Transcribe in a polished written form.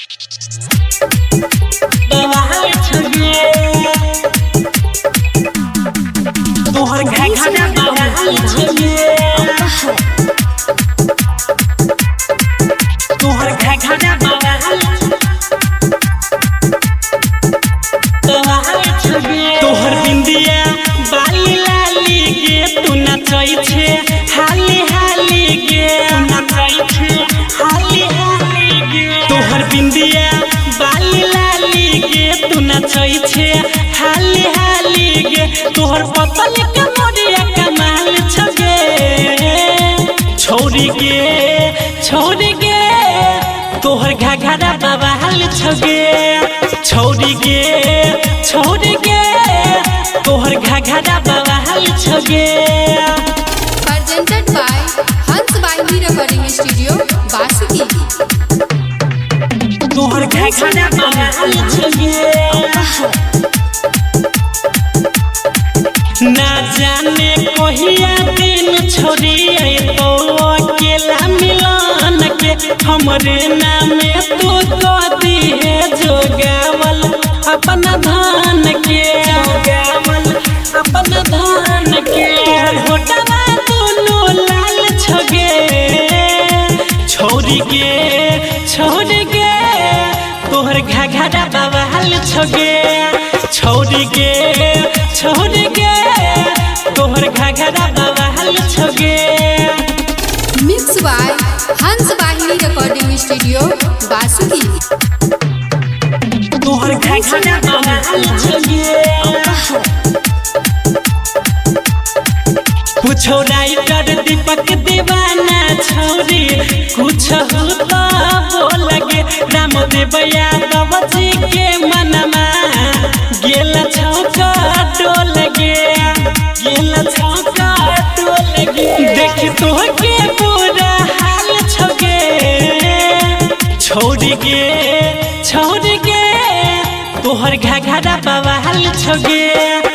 बवाल छगे तोहर घाघरा बवाल छगे तोहर घाघरा बवाल छगे तोहर बिंदिया बाली लाली गे तू नचै छे हाली हाली गे नचै छे हाली हाली गे तोहर बिंदिया बाली लाली गे तू नचै छे हाली हाली गे तोहर पतल कमरिया कमाल छगे छोड़ी गे तोहर घाघरा बवाल छगे छोड़ी गे तोहर घाघरा बवाल छगे presented by Hans Vaini Recording Studio, Basuki. तोहर घाघरा बवाल छगे ना जाने कहिया दिन छोड़ी तो अकेला मिलन के हमरे नामे तू कह दी है जोगावल अपना धान के जोगावल अपना धान के तोहर होटवा दोनों लाल छगे छोड़ी गे तोहर घाघरा बवाल छगे छोड़ी गे तोहर घाघरा बवाल छगे Mixed by Hans Vaini Recording Studio, Basuki. तोहर घाघरा बवाल छगे पूछो राइटर दीपक दीवाना छोरी कुछ हो तो बोलगे रामदेव यादव जी के मनमा गेल छौका डोलगे देख तो के पूरा हाल छगे छोड़ गे तोहर घाघरा बवाल छगे